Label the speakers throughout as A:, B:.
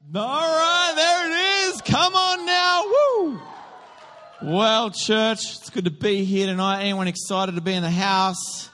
A: All right, there it is. Come on now. Woo! Well, church, it's good to be here tonight. Anyone excited to be in the house?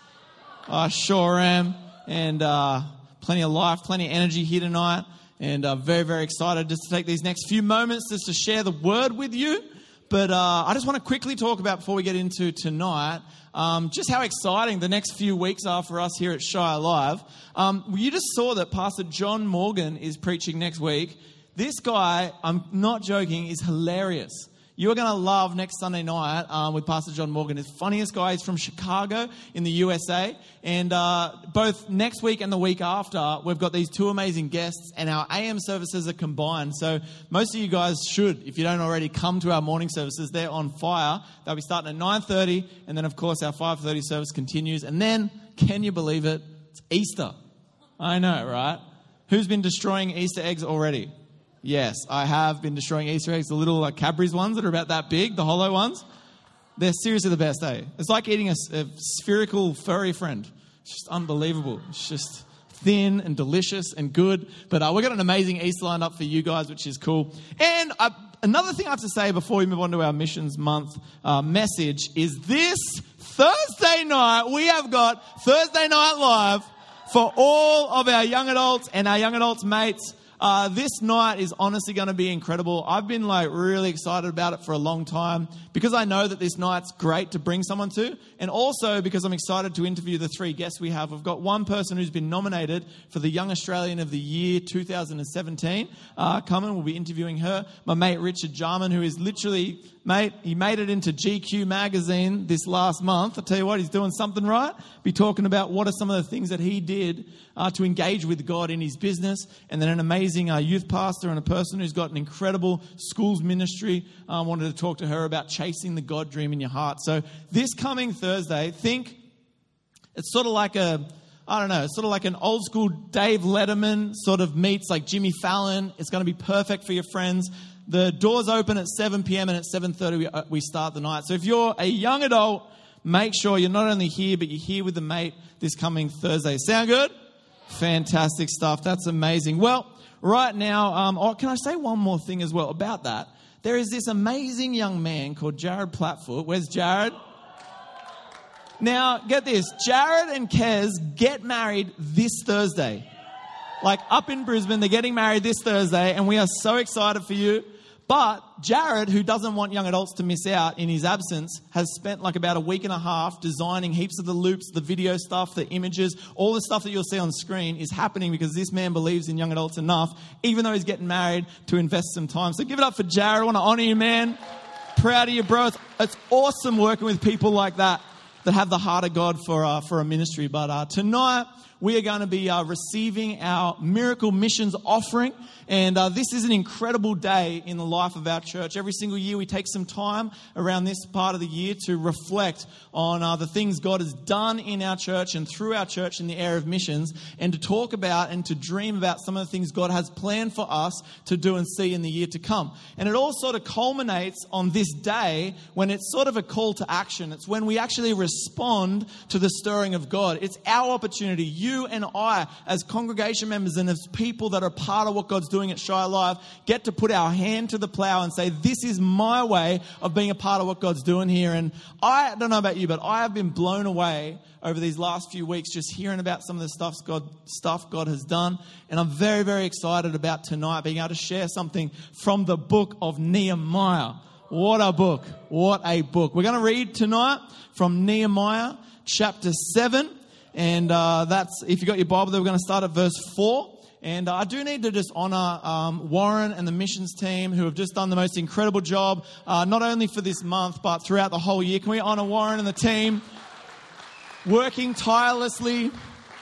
A: I sure am. And plenty of life, plenty of energy here tonight. And very, very excited just to take these next few moments just to share the word with you. But I just want to quickly talk about, before we get into tonight, just how exciting the next few weeks are for us here at Shire Live. You just saw that Pastor John Morgan is preaching next week. This guy, I'm not joking, is hilarious. You're going to love next Sunday night with Pastor John Morgan. He's the funniest guy. He's from Chicago in the USA. And both next week and the week after, we've got these two amazing guests, and our AM services are combined. So most of you guys should, if you don't already, come to our morning services. They're on fire. They'll be starting at 9:30, and then, of course, our 5:30 service continues. And then, can you believe it? It's Easter. I know, right? Who's been destroying Easter eggs already? Yes, I have been destroying Easter eggs, the little Cadbury's ones that are about that big, the hollow ones. They're seriously the best, eh? It's like eating a spherical furry friend. It's just unbelievable. It's just thin and delicious and good. But we've got an amazing Easter lined up for you guys, which is cool. And another thing I have to say before we move on to our Missions Month message is this Thursday night, we have got Thursday Night Live for all of our young adults and our young adults mates. This night is honestly going to be incredible. I've been really excited about it for a long time because I know that this night's great to bring someone to, and also because I'm excited to interview the three guests we have. We've got one person who's been nominated for the Young Australian of the Year 2017. Coming, we'll be interviewing her. My mate Richard Jarman, who is literally, he made it into GQ magazine this last month. I tell you what, he's doing something right. Be talking about what are some of the things that he did to engage with God in his business, and then an amazing youth pastor and a person who's got an incredible schools ministry. Wanted to talk to her about chasing the God dream in your heart. So this coming Thursday, it's sort of like it's sort of like an old school Dave Letterman sort of meets like Jimmy Fallon. It's going to be perfect for your friends. The doors open at 7 p.m. and at 7:30 we start the night. So if you're a young adult, make sure you're not only here, but you're here with the mate this coming Thursday. Sound good? Fantastic stuff. That's amazing. Well, right now, can I say one more thing as well about that? There is this amazing young man called Jared Plattfoot. Where's Jared? Now, get this. Jared and Kez get married this Thursday. Like up in Brisbane, they're getting married this Thursday, and we are so excited for you. But Jared, who doesn't want young adults to miss out in his absence, has spent like about a week and a half designing heaps of the loops, the video stuff, the images, all the stuff that you'll see on screen is happening because this man believes in young adults enough, even though he's getting married, to invest some time. So give it up for Jared. I want to honor you, man. Proud of you, bro. It's awesome working with people like that have the heart of God for a ministry. But tonight, we are going to be receiving our Miracle Missions offering. And this is an incredible day in the life of our church. Every single year we take some time around this part of the year to reflect on the things God has done in our church and through our church in the area of missions, and to talk about and to dream about some of the things God has planned for us to do and see in the year to come. And it all sort of culminates on this day when it's sort of a call to action. It's when we actually respond to the stirring of God. It's our opportunity. You and I, as congregation members and as people that are part of what God's doing at Shire Live, get to put our hand to the plow and say, this is my way of being a part of what God's doing here. And I don't know about you, but I have been blown away over these last few weeks just hearing about some of the stuff God has done. And I'm very, very excited about tonight being able to share something from the book of Nehemiah. What a book. What a book. We're going to read tonight from Nehemiah chapter 7. And that's, if you got your Bible there, we're going to start at verse 4. And I do need to just honour Warren and the missions team who have just done the most incredible job, not only for this month, but throughout the whole year. Can we honour Warren and the team working tirelessly?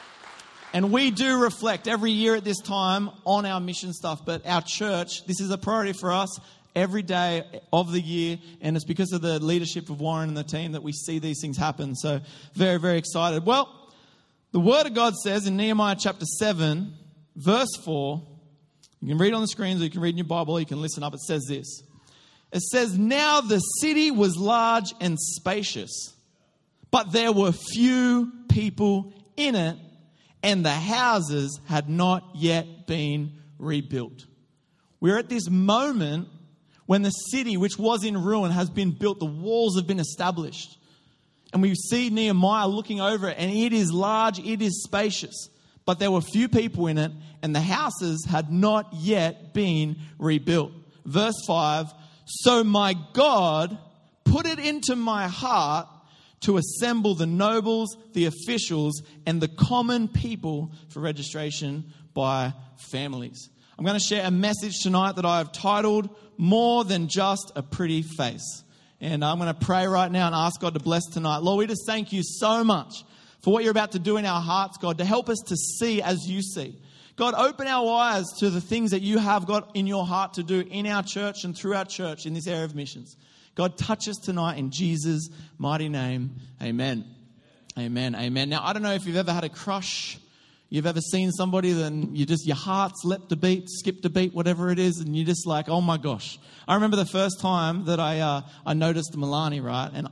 A: And we do reflect every year at this time on our mission stuff. But our church, this is a priority for us every day of the year. And it's because of the leadership of Warren and the team that we see these things happen. So very, very excited. Well, the Word of God says in Nehemiah chapter 7, verse 4, you can read on the screens or you can read in your Bible or you can listen up. It says this. It says, now the city was large and spacious, but there were few people in it, and the houses had not yet been rebuilt. We're at this moment when the city, which was in ruin, has been built. The walls have been established. And we see Nehemiah looking over it, and it is large, it is spacious. But there were few people in it, and the houses had not yet been rebuilt. Verse 5, so my God put it into my heart to assemble the nobles, the officials, and the common people for registration by families. I'm going to share a message tonight that I have titled, More Than Just a Pretty Face. And I'm going to pray right now and ask God to bless tonight. Lord, we just thank you so much for what you're about to do in our hearts, God, to help us to see as you see. God, open our eyes to the things that you have got in your heart to do in our church and through our church in this area of missions. God, touch us tonight in Jesus' mighty name. Amen. Amen. Amen. Now, I don't know if you've ever had a crush. You've ever seen somebody, then your heart's leapt a beat, skipped a beat, whatever it is, and you're just like, oh my gosh. I remember the first time that I noticed Milani, right? And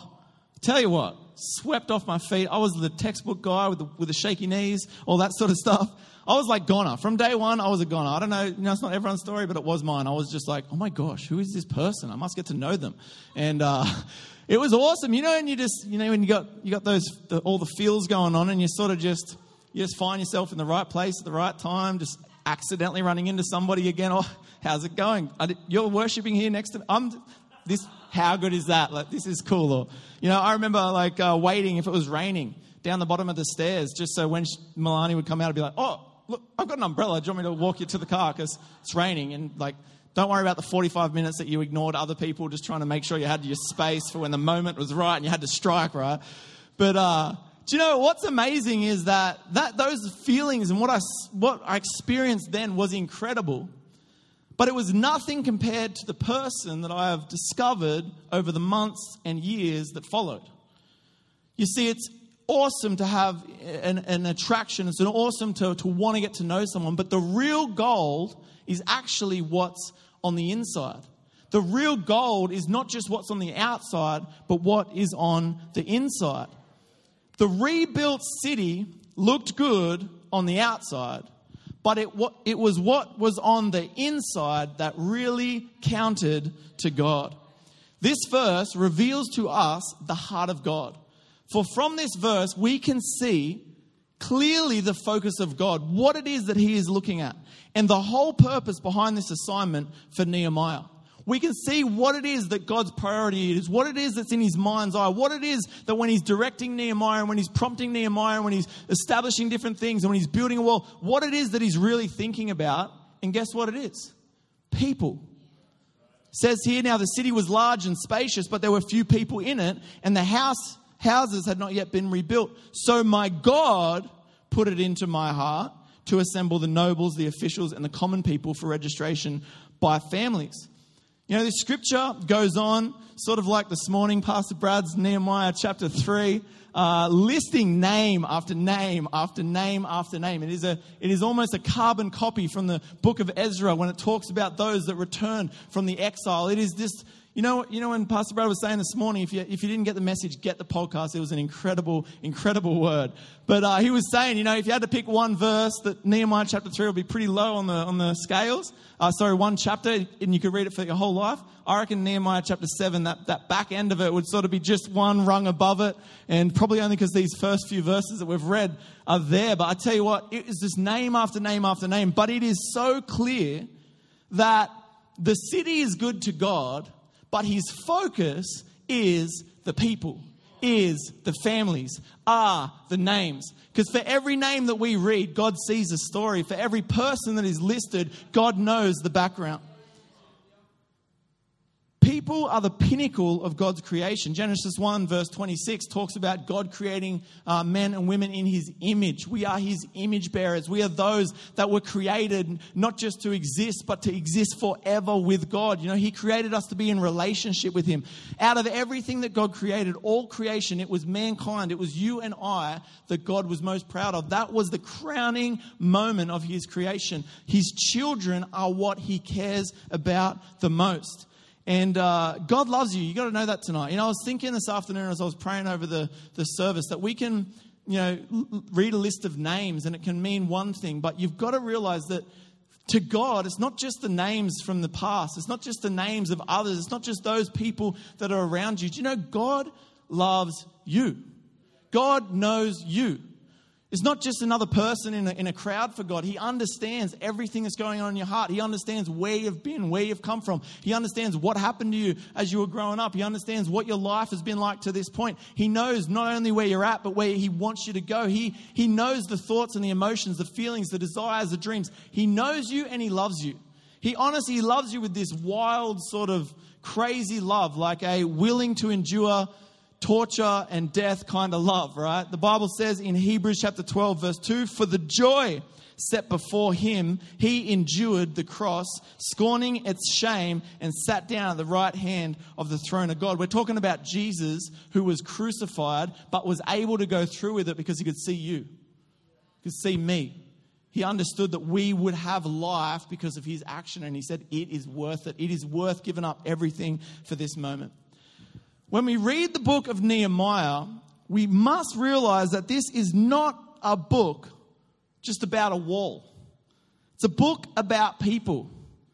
A: tell you what, swept off my feet. I was the textbook guy with the shaky knees, all that sort of stuff. I was like goner. From day one, I was a goner. I don't know, it's not everyone's story, but it was mine. I was just like, oh my gosh, who is this person? I must get to know them. And it was awesome, and you just, when you got all the feels going on, and you sort of just find yourself in the right place at the right time, just accidentally running into somebody again. Oh, how's it going? You're worshiping here next to me. How good is that? Like, this is cool. Or, I remember waiting if it was raining down the bottom of the stairs, just so when Milani would come out, I'd be like, oh, look, I've got an umbrella. Do you want me to walk you to the car? Because it's raining. And don't worry about the 45 minutes that you ignored other people, just trying to make sure you had your space for when the moment was right and you had to strike, right? But, do you know what's amazing is that those feelings and what I experienced then was incredible, but it was nothing compared to the person that I have discovered over the months and years that followed. You see, it's awesome to have an attraction. It's awesome to want to get to know someone, but the real gold is actually what's on the inside. The real gold is not just what's on the outside, but what is on the inside. The rebuilt city looked good on the outside, but it was what was on the inside that really counted to God. This verse reveals to us the heart of God. For from this verse, we can see clearly the focus of God, what it is that he is looking at, and the whole purpose behind this assignment for Nehemiah. We can see what it is that God's priority is, what it is that's in his mind's eye, what it is that when he's directing Nehemiah and when he's prompting Nehemiah and when he's establishing different things and when he's building a wall, what it is that he's really thinking about. And guess what it is? People. It says here, now the city was large and spacious, but there were few people in it, and the houses had not yet been rebuilt. So my God put it into my heart to assemble the nobles, the officials, and the common people for registration by families. The scripture goes on, sort of like this morning, Pastor Brad's Nehemiah chapter 3, listing name after name after name after name. It is almost a carbon copy from the book of Ezra when it talks about those that returned from the exile. It is just, when Pastor Brad was saying this morning, if you didn't get the message, get the podcast. It was an incredible, incredible word. But he was saying, if you had to pick one verse, that Nehemiah chapter 3 would be pretty low on the scales. One chapter, and you could read it for your whole life. I reckon Nehemiah chapter 7, that back end of it would sort of be just one rung above it, and probably only because these first few verses that we've read are there. But I tell you what, it is just name after name after name. But it is so clear that the city is good to God, but his focus is the people, is the families, are the names. Because for every name that we read, God sees a story. For every person that is listed, God knows the background. People are the pinnacle of God's creation. Genesis 1 verse 26 talks about God creating men and women in his image. We are his image bearers. We are those that were created not just to exist, but to exist forever with God. He created us to be in relationship with him. Out of everything that God created, all creation, it was mankind, it was you and I that God was most proud of. That was the crowning moment of his creation. His children are what he cares about the most. And God loves you. You got to know that tonight. I was thinking this afternoon as I was praying over the service that we can, read a list of names and it can mean one thing, but you've got to realize that To God, it's not just the names from the past. It's not just the names of others. It's not just those people that are around you. Do you know God loves you? God knows you. It's not just another person in a crowd for God. He understands everything that's going on in your heart. He understands where you've been, where you've come from. He understands what happened to you as you were growing up. He understands what your life has been like to this point. He knows not only where you're at, but where He wants you to go. He knows the thoughts and the emotions, the feelings, the desires, the dreams. He knows you and He loves you. He honestly loves you with this wild sort of crazy love, like a willing to endure torture and death kind of love, right? The Bible says in Hebrews chapter 12, verse 2, for the joy set before Him, He endured the cross, scorning its shame, and sat down at the right hand of the throne of God. We're talking about Jesus, who was crucified, but was able to go through with it because He could see you. He could see me. He understood that we would have life because of His action, and He said, it is worth it. It is worth giving up everything for this moment. When we read the book of Nehemiah, we must realize that this is not a book just about a wall. It's a book about people.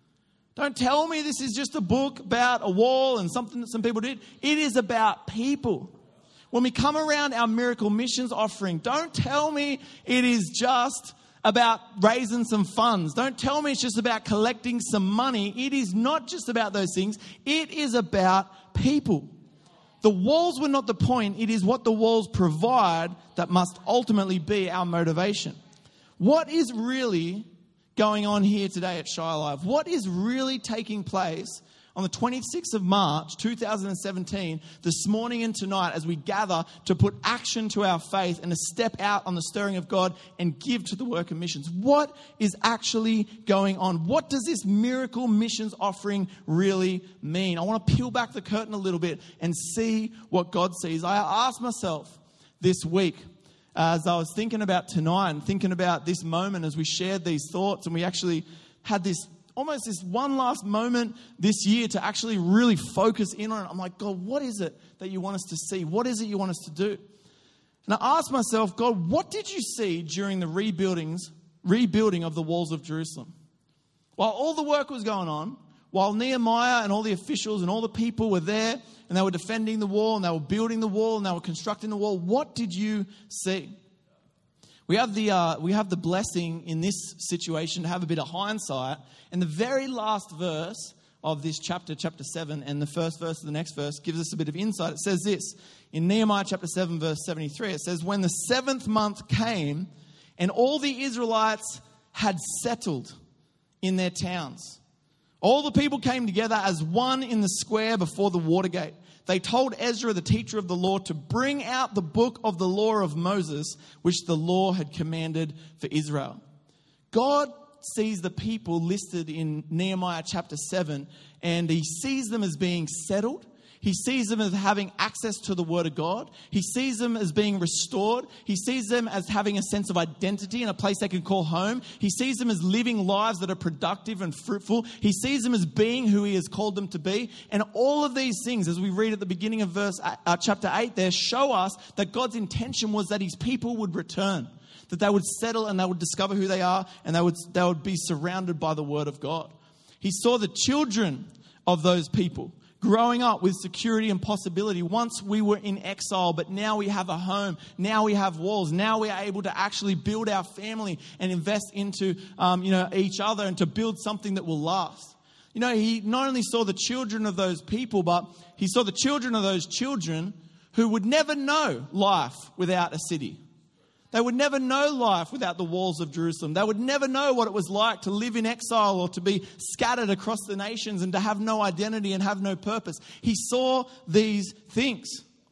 A: Don't tell me this is just a book about a wall and something that some people did. It is about people. When we come around our miracle missions offering, don't tell me it is just about raising some funds. Don't tell me it's just about collecting some money. It is not just about those things. It is about people. The walls were not the point. It is what the walls provide that must ultimately be our motivation. What is really going on here today at Shiloh? What is really taking place on the 26th of March, 2017, this morning and tonight, as we gather to put action to our faith and to step out on the stirring of God and give to the work of missions? What is actually going on? What does this miracle missions offering really mean? I want to peel back the curtain a little bit and see what God sees. I asked myself this week, as I was thinking about tonight and thinking about this moment as we shared these thoughts, and we actually had this almost this one last moment this year to actually really focus in on it. I'm like, God, what is it that you want us to see? What is it you want us to do? And I asked myself, God, what did you see during the rebuilding of the walls of Jerusalem? While all the work was going on, while Nehemiah and all the officials and all the people were there and they were defending the wall and they were building the wall and they were constructing the wall, what did you see? We have the blessing in this situation to have a bit of hindsight. And the very last verse of this chapter 7, and the first verse of the next verse gives us a bit of insight. It says this, in Nehemiah chapter 7, verse 73, it says, when the 7th month came and all the Israelites had settled in their towns, all the people came together as one in the square before the water gate. They told Ezra, the teacher of the law, to bring out the book of the law of Moses, which the law had commanded for Israel. God sees the people listed in Nehemiah chapter 7, and He sees them as being settled. He sees them as having access to the Word of God. He sees them as being restored. He sees them as having a sense of identity and a place they can call home. He sees them as living lives that are productive and fruitful. He sees them as being who He has called them to be. And all of these things, as we read at the beginning of chapter 8 there, show us that God's intention was that His people would return, that they would settle and they would discover who they are, and they would be surrounded by the Word of God. He saw the children of those people growing up with security and possibility. Once we were in exile, but now we have a home. Now we have walls. Now we are able to actually build our family and invest into each other and to build something that will last. He not only saw the children of those people, but He saw the children of those children who would never know life without a city. They would never know life without the walls of Jerusalem. They would never know what it was like to live in exile or to be scattered across the nations and to have no identity and have no purpose. He saw these things.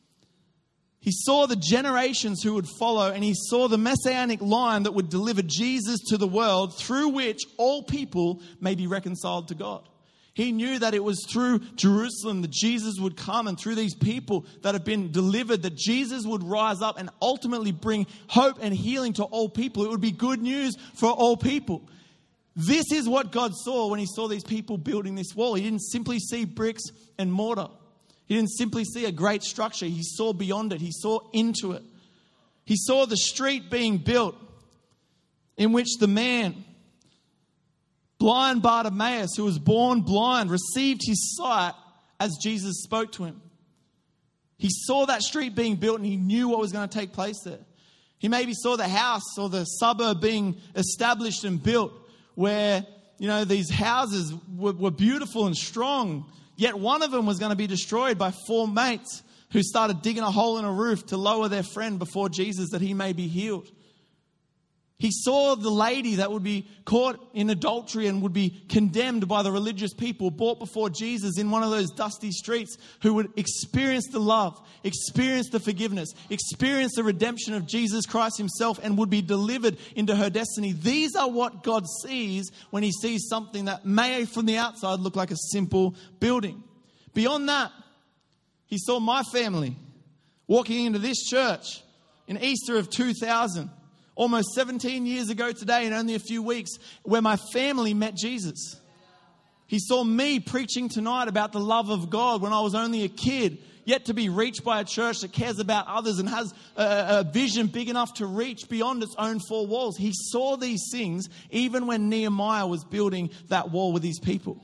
A: He saw the generations who would follow, and He saw the messianic line that would deliver Jesus to the world, through which all people may be reconciled to God. He knew that it was through Jerusalem that Jesus would come, and through these people that have been delivered, that Jesus would rise up and ultimately bring hope and healing to all people. It would be good news for all people. This is what God saw when He saw these people building this wall. He didn't simply see bricks and mortar. He didn't simply see a great structure. He saw beyond it. He saw into it. He saw the street being built in which the man Blind Bartimaeus, who was born blind, received his sight as Jesus spoke to him. He saw that street being built and he knew what was going to take place there. He maybe saw the house or the suburb being established and built where, these houses were beautiful and strong. Yet one of them was going to be destroyed by 4 mates who started digging a hole in a roof to lower their friend before Jesus that he may be healed. He saw the lady that would be caught in adultery and would be condemned by the religious people, brought before Jesus in one of those dusty streets, who would experience the love, experience the forgiveness, experience the redemption of Jesus Christ himself, and would be delivered into her destiny. These are what God sees when he sees something that may from the outside look like a simple building. Beyond that, he saw my family walking into this church in Easter of 2000. Almost 17 years ago today, in only a few weeks, where my family met Jesus. He saw me preaching tonight about the love of God when I was only a kid, yet to be reached by a church that cares about others and has a vision big enough to reach beyond its own 4 walls. He saw these things even when Nehemiah was building that wall with his people.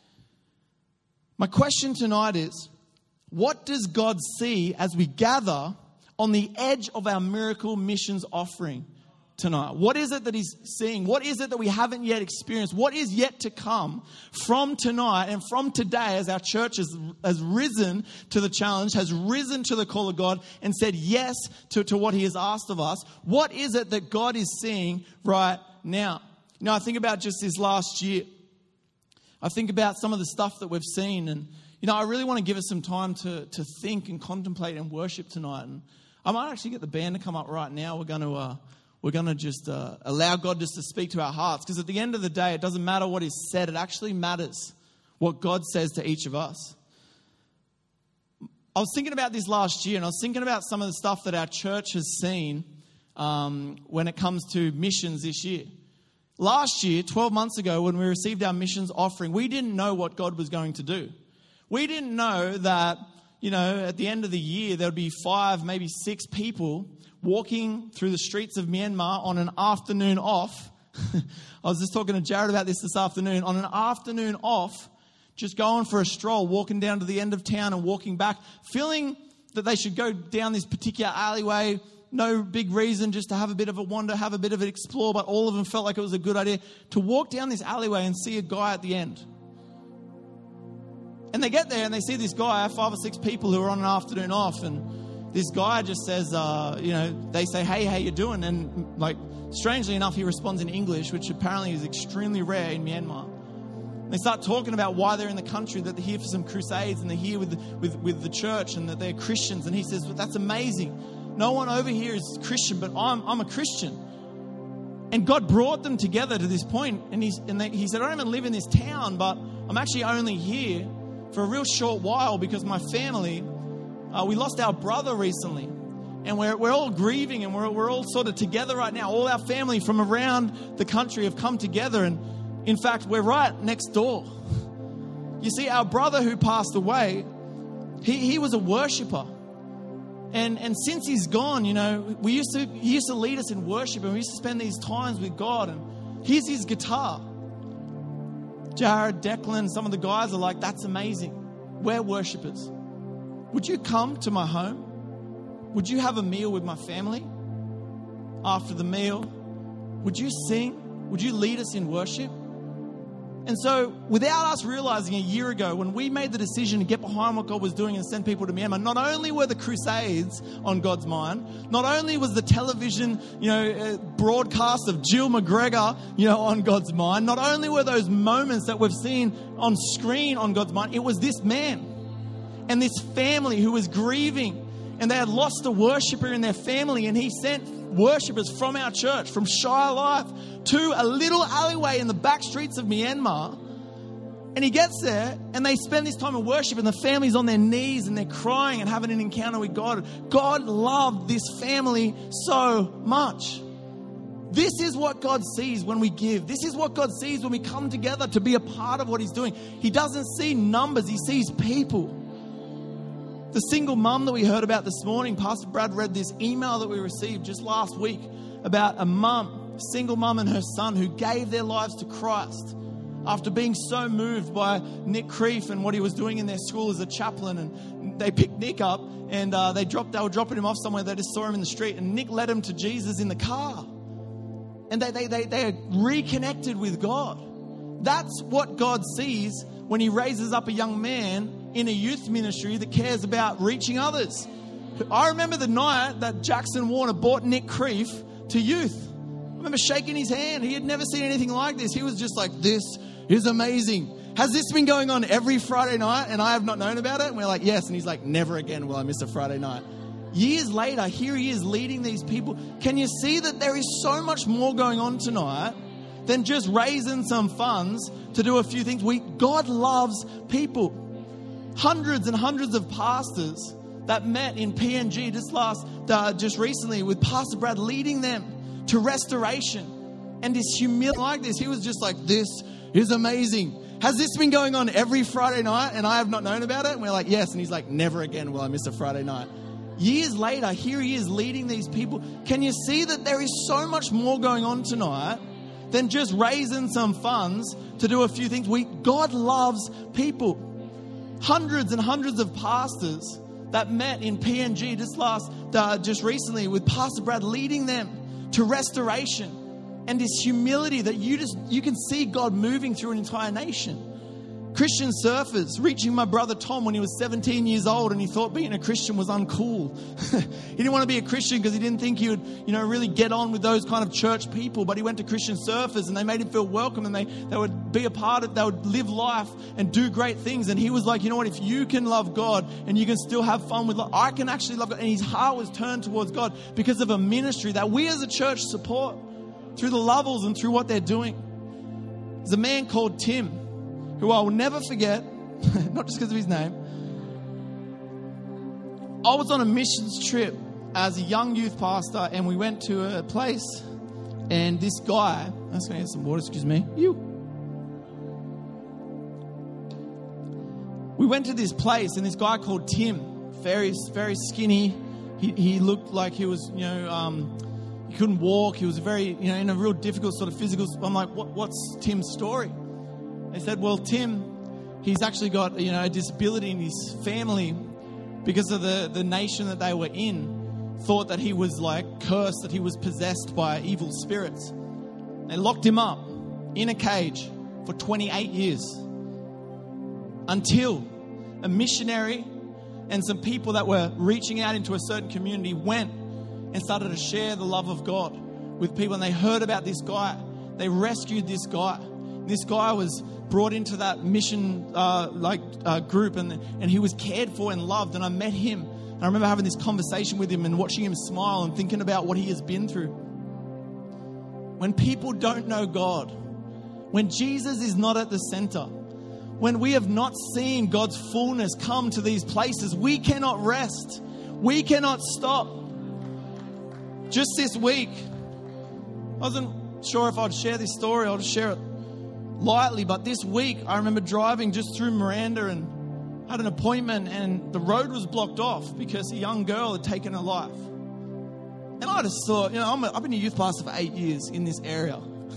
A: My question tonight is, what does God see as we gather on the edge of our miracle missions offering tonight? What is it that he's seeing? What is it that we haven't yet experienced? What is yet to come from tonight and from today as our church has risen to the challenge, has risen to the call of God and said yes to what he has asked of us? What is it that God is seeing right now? I think about just this last year. I think about some of the stuff that we've seen, and I really want to give us some time to think and contemplate and worship tonight. And I might actually get the band to come up right now. We're going to just allow God just to speak to our hearts. Because at the end of the day, it doesn't matter what is said. It actually matters what God says to each of us. I was thinking about this last year, and I was thinking about some of the stuff that our church has seen when it comes to missions this year. Last year, 12 months ago, when we received our missions offering, we didn't know what God was going to do. We didn't know that, at the end of the year, there would be 5, maybe 6 people walking through the streets of Myanmar on an afternoon off. I was just talking to Jared about this afternoon. On an afternoon off, just going for a stroll, walking down to the end of town and walking back, feeling that they should go down this particular alleyway. No big reason, just to have a bit of a wander, have a bit of an explore, but all of them felt like it was a good idea to walk down this alleyway and see a guy at the end. And they get there and they see this guy, 5 or 6 people who are on an afternoon off, and this guy just says, they say, "Hey, how you doing?" And strangely enough, he responds in English, which apparently is extremely rare in Myanmar. They start talking about why they're in the country, that they're here for some crusades and they're here with the church and that they're Christians. And he says, "Well, that's amazing. No one over here is Christian, but I'm a Christian." And God brought them together to this point. And he said, "I don't even live in this town, but I'm actually only here for a real short while because my family, we lost our brother recently. And we're all grieving and we're all sort of together right now. All our family from around the country have come together. And in fact, we're right next door." You see, our brother who passed away, he was a worshiper. And since he's gone, he used to lead us in worship, and we used to spend these times with God. And here's his guitar. Jared, Declan, some of the guys are like, "That's amazing. We're worshipers. Would you come to my home? Would you have a meal with my family? After the meal, would you sing? Would you lead us in worship?" And so, without us realizing a year ago, when we made the decision to get behind what God was doing and send people to Myanmar, not only were the crusades on God's mind, not only was the television, broadcast of Jill McGregor, on God's mind, not only were those moments that we've seen on screen on God's mind, it was this man and this family who was grieving, and they had lost a worshiper in their family, and he sent worshippers from our church, from Shire Life, to a little alleyway in the back streets of Myanmar. And he gets there, and they spend this time in worship, and the family's on their knees, and they're crying and having an encounter with God. God loved this family so much. This is what God sees when we give. This is what God sees when we come together to be a part of what he's doing. He doesn't see numbers, he sees people. The single mum that we heard about this morning, Pastor Brad read this email that we received just last week about a single mum and her son who gave their lives to Christ after being so moved by Nick Creef and what he was doing in their school as a chaplain. And they picked Nick up and they were dropping him off somewhere. They just saw him in the street, and Nick led him to Jesus in the car. And they reconnected with God. That's what God sees when he raises up a young man in a youth ministry that cares about reaching others. I remember the night that Jackson Warner brought Nick Creef to youth. I remember shaking his hand. He had never seen anything like this. He was just like, this is amazing. Has this been going on every Friday night and I have not known about it? And we're like, yes. And he's like, never again will I miss a Friday night. Years later, here he is leading these people. Can you see that there is so much more going on tonight than just raising some funds to do a few things? God loves people. Hundreds and hundreds of pastors that met in PNG just recently with Pastor Brad leading them to restoration. And this humility like this, he was just like, this is amazing. Has this been going on every Friday night and I have not known about it? And we're like, yes. And he's like, never again will I miss a Friday night. Years later, here he is leading these people. Can you see that there is so much more going on tonight than just raising some funds to do a few things? God loves people. Hundreds and hundreds of pastors that met in PNG just recently with Pastor Brad leading them to restoration. And this humility that you can see God moving through an entire nation. Christian surfers reaching my brother Tom when he was 17 years old and he thought being a Christian was uncool. He didn't want to be a Christian because he didn't think he would, really get on with those kind of church people. But he went to Christian surfers and they made him feel welcome, and they would be a part of, they would live life and do great things. And he was like, you know what, if you can love God and you can still have fun with life, I can actually love God. And his heart was turned towards God because of a ministry that we as a church support through the Lovels and through what they're doing. There's a man called Tim, who I will never forget, not just because of his name. I was on a missions trip as a young youth pastor, and we went to a place, and this guy, I'm just going to get some water, excuse me. We went to this place, and this guy called Tim, very, very skinny. He looked like he was, he couldn't walk. He was very, in a real difficult sort of physical. I'm like, what's Tim's story? They said, well, Tim, he's actually got, a disability in his family because of the nation that they were in, thought that he was like cursed, that he was possessed by evil spirits. They locked him up in a cage for 28 years until a missionary and some people that were reaching out into a certain community went and started to share the love of God with people. And they heard about this guy. They rescued this guy. This guy was brought into that mission group, and he was cared for and loved. And I met him, and I remember having this conversation with him and watching him smile and thinking about what he has been through. When people don't know God, when Jesus is not at the center, when we have not seen God's fullness come to these places, we cannot rest. We cannot stop. Just this week, I wasn't sure if I'd share this story. I'll just share it lightly, but this week I remember driving just through Miranda and had an appointment, and the road was blocked off because a young girl had taken her life. And I just thought, I've been a youth pastor for 8 years in this area.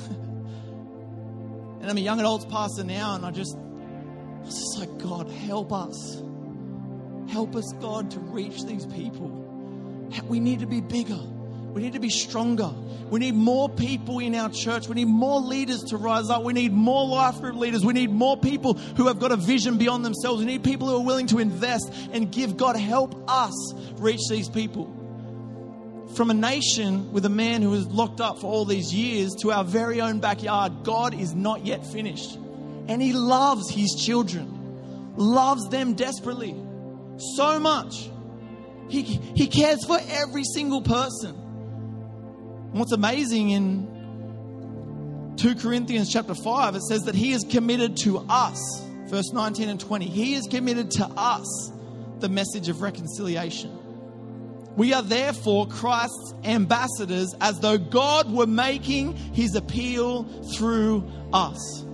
A: And I'm a young adults pastor now, and I was just like, God, help us. Help us, God, to reach these people. We need to be bigger. We need to be stronger. We need more people in our church. We need more leaders to rise up. We need more life group leaders. We need more people who have got a vision beyond themselves. We need people who are willing to invest and give. God, help us reach these people. From a nation with a man who was locked up for all these years to our very own backyard, God is not yet finished. And he loves his children, loves them desperately, so much. He cares for every single person. And what's amazing in 2 Corinthians chapter 5, it says that he is committed to us. Verse 19 and 20. He is committed to us the message of reconciliation. We are therefore Christ's ambassadors, as though God were making his appeal through us.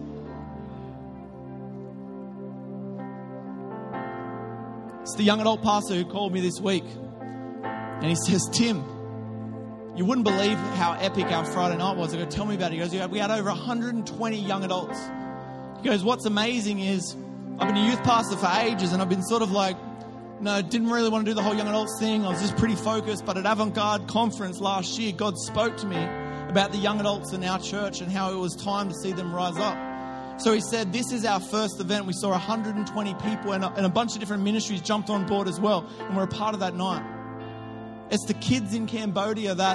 A: It's the young adult pastor who called me this week. And he says, Tim, you wouldn't believe how epic our Friday night was. I go, tell me about it. He goes, we had over 120 young adults He goes, what's amazing is I've been a youth pastor for ages, and I've been sort of like, no, didn't really want to do the whole young adults thing. I was just pretty focused. But at Avant-Garde Conference last year, God spoke to me about the young adults in our church and how it was time to see them rise up. So he said, this is our first event. We saw 120 people and a bunch of different ministries jumped on board as well. And we're a part of that night. It's the kids in Cambodia that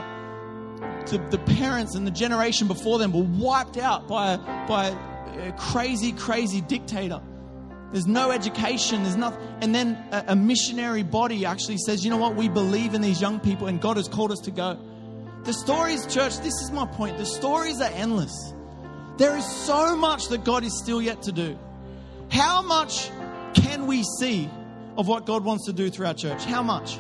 A: the parents and the generation before them were wiped out by a crazy, crazy dictator. There's no education. There's nothing. And then a missionary body actually says, you know what? We believe in these young people and God has called us to go. The stories, church, this is my point. The stories are endless. There is so much that God is still yet to do. How much can we see of what God wants to do through our church? How much?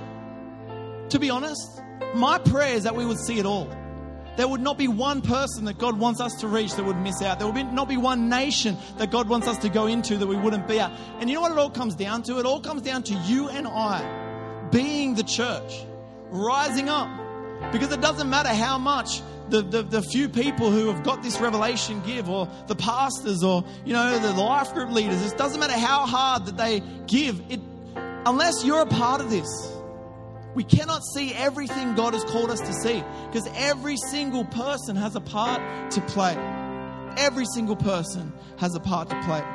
A: To be honest, my prayer is that we would see it all. There would not be one person that God wants us to reach that would miss out. There would not be one nation that God wants us to go into that we wouldn't be at. And you know what it all comes down to? It all comes down to you and I being the church, rising up. Because it doesn't matter how much the few people who have got this revelation give, or the pastors, or the life group leaders. It doesn't matter how hard that they give. Unless you're a part of this, we cannot see everything God has called us to see. Because every single person has a part to play. Every single person has a part to play.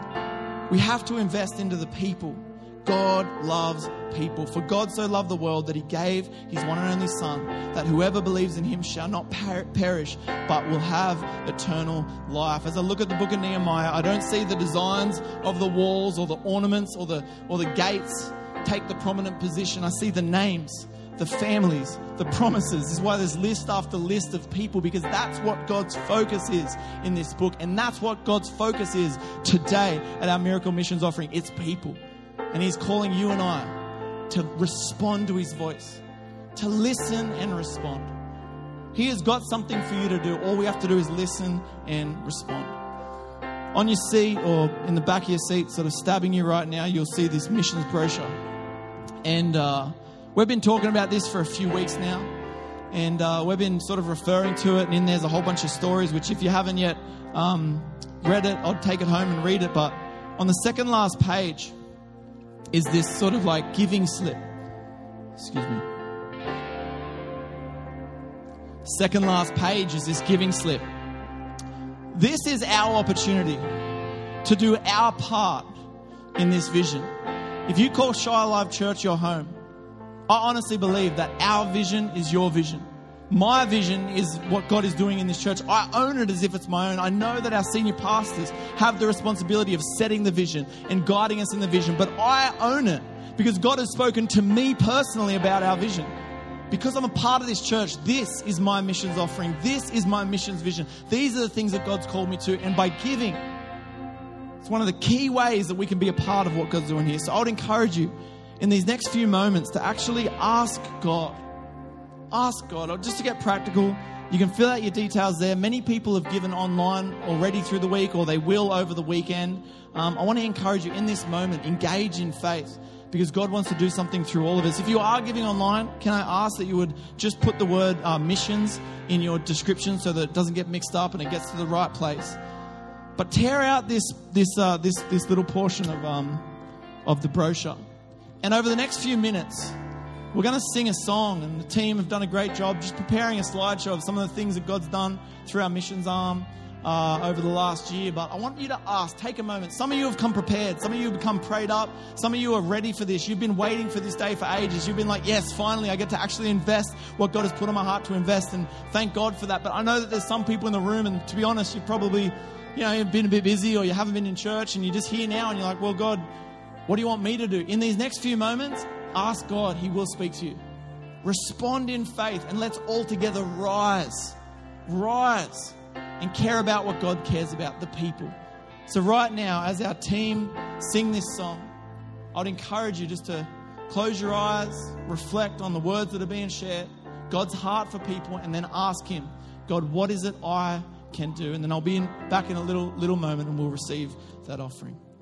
A: We have to invest into the people. God loves people. For God so loved the world that he gave his one and only Son, that whoever believes in him shall not perish, but will have eternal life. As I look at the book of Nehemiah, I don't see the designs of the walls or the ornaments or the gates take the prominent position. I see the names, the families, the promises. This is why there's list after list of people, because that's what God's focus is in this book. And that's what God's focus is today at our Miracle Missions offering. It's people. And he's calling you and I to respond to his voice, to listen and respond. He has got something for you to do. All we have to do is listen and respond. On your seat or in the back of your seat, sort of stabbing you right now, you'll see this missions brochure. And we've been talking about this for a few weeks now. And we've been sort of referring to it. And in there's a whole bunch of stories, which if you haven't yet read it, I'll take it home and read it. But on the second last page is this sort of like giving slip. Excuse me. Second last page is this giving slip. This is our opportunity to do our part in this vision. If you call Shire Live Church your home, I honestly believe that our vision is your vision. My vision is what God is doing in this church. I own it as if it's my own. I know that our senior pastors have the responsibility of setting the vision and guiding us in the vision, but I own it because God has spoken to me personally about our vision. Because I'm a part of this church, this is my missions offering. This is my missions vision. These are the things that God's called me to. And by giving, it's one of the key ways that we can be a part of what God's doing here. So I would encourage you in these next few moments to actually ask God. Ask God, or just to get practical. You can fill out your details there. Many people have given online already through the week, or they will over the weekend. I want to encourage you in this moment, engage in faith, because God wants to do something through all of us. If you are giving online, can I ask that you would just put the word missions in your description so that it doesn't get mixed up and it gets to the right place. But tear out this little portion of the brochure. And over the next few minutes, we're going to sing a song, and the team have done a great job just preparing a slideshow of some of the things that God's done through our missions arm over the last year. But I want you to ask, take a moment. Some of you have come prepared. Some of you have become prayed up. Some of you are ready for this. You've been waiting for this day for ages. You've been like, yes, finally I get to actually invest what God has put on my heart to invest, and thank God for that. But I know that there's some people in the room, and to be honest, you've probably, you've been a bit busy, or you haven't been in church, and you're just here now, and you're like, well, God, what do you want me to do? In these next few moments, ask God. He will speak to you. Respond in faith, and let's all together rise and care about what God cares about, the people. So right now, as our team sing this song, I'd encourage you just to close your eyes, reflect on the words that are being shared, God's heart for people, and then ask him, God, what is it I can do? And then I'll be back in a little moment, and we'll receive that offering.